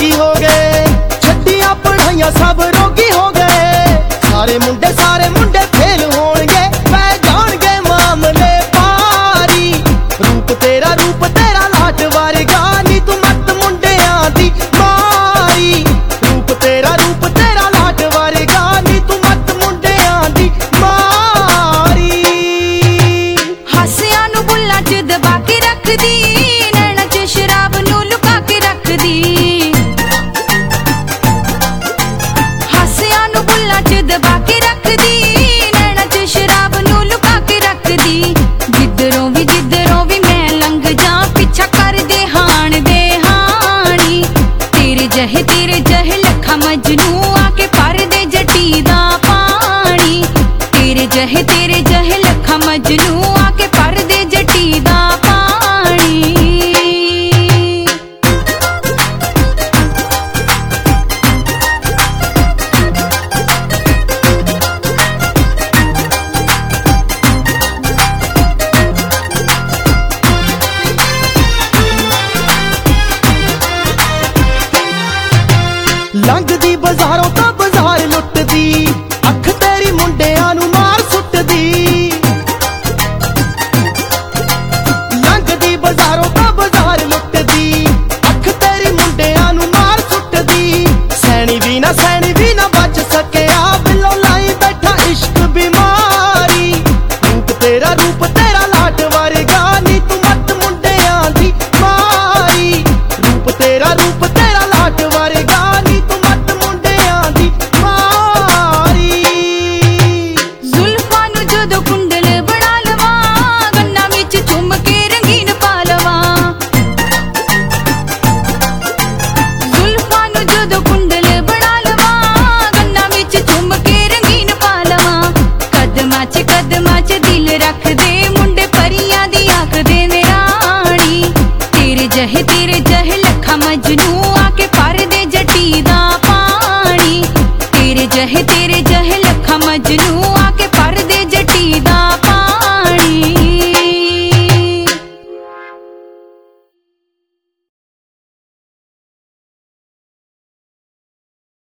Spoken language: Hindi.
जोगी हो गए, छड्डियां पढ़ाइयां सब रोगी हो गए। सारे मुंडे फेल होणगे, पै जाणगे मामले पारी। रूप तेरा लाट वर्गा, नी तू मत मुंडियां दी मारी। रूप तेरा लाट वर्गा, नी तू मत मुंडियां दी मारी। हासियां नू बुल्लां च दबा के रखदी, नैणां च शराब नू लुका के रखदी। हासियां नू बुल्लां च दबा के रखदी, नैणां च शराब नू लुका के रखदी। जिधरों भी मैं लंघ जा, पिछा कर दे हाणी। तेरे जहे लखा मजनू, आके भर दे जटी दा पानी। तेरे जहे लखा मजनू, आके भर दे जटी दा पानी। लंघदी बाजारों तां बाजार लुटदी, अख तेरी मुंडियां नू मार सुटदी। लंघदी बाजारों तां बाजार लुटदी, अख तेरी मुंडियां नू मार सुटदी। सैनी भी ना बच सकिया, बिल्लों लाई बैठा इश्क बीमारी। रूप तेरा लाट वर्गा, नी तू मत मुंडियां दी मारी। रूप तेरा लाट वर्गा, नी तू मत मुंडियां दी मारी। जुल्फां नू जदों कुंडल बना लवां, गन्ना विच चुम के रंगीन पा लवां। जुल्फां नू जदों कुंडल बना लवां, गन्ना विच चुम के रंगीन पा लवां। कदमां च दिल रख दे, मुंडे परियां दी आखदे ने राणी। तेरे जहे लखा मजनू, आके भर दे जटी दा पानी। तेरे जहे